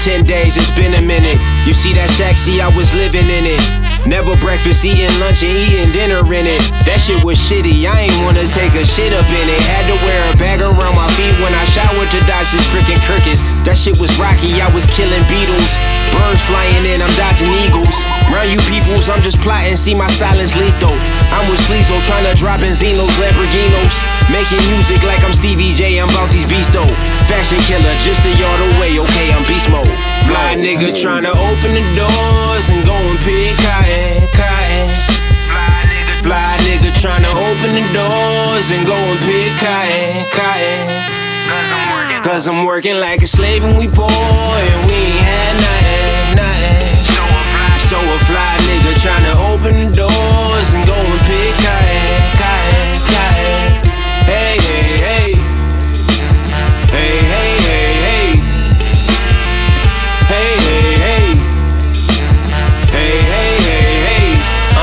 10 days, it's been a minute. You see that shack, see I was living in it. Never breakfast, eating lunch and eating dinner in it. That shit was shitty, I ain't wanna take a shit up in it. Had to wear a bag around my feet when I showered to dodge these freaking crickets. That shit was rocky, I was killing beetles. Birds flying in, I'm dodging eagles. Round you peoples, I'm just plotting, see my silence lethal. I'm with Sleezo, trying to drop Enzinos, Lamborghinos. Making music like I'm Stevie J, I'm about these beats though. Fashion killer, just a yard away, okay, I'm beast mode. Fly nigga tryna open the doors and go and pick cotton, cotton. Fly nigga tryna open the doors and go and pick cotton, cotton. Cause I'm working like a slave and we poor and we ain't had nothing, nothing. So a fly nigga tryna open the doors and go and pick cotton, cotton, cotton. Hey, hey, hey. Hey, hey, hey, hey. Hey, hey, hey. Hey, hey, hey, hey.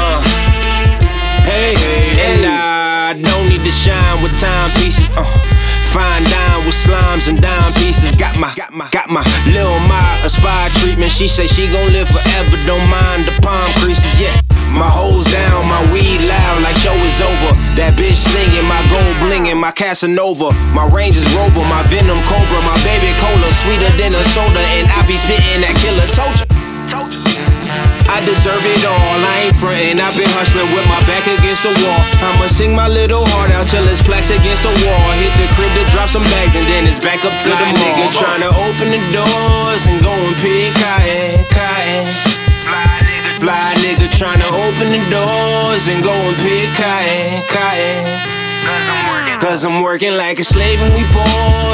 Hey, hey, hey. And I don't need to shine with timepieces. Fine dime with slimes and dime pieces. Got my Lil Ma a spa treatment. She say she gon' live forever. Don't mind the palm creases, yeah. My hoes down, my weed loud like show is over. That bitch singing, my gold blingin', my Casanova. My Range is Rover, my Venom Cobra. My baby cola, sweeter than a soda. And I be spittin' that killer, told ya. I deserve it all, I ain't frontin'. I've been hustling with my back against the wall. I'ma sing my little heart out till it's plaques against the wall. Hit the crib to drop some bags and then it's back up to the mall. Nigga tryna open the doors and go and pick cotton, cotton. Fly nigga tryna open the doors and go and pick cotton, cotton. Cause I'm working like a slave and we poor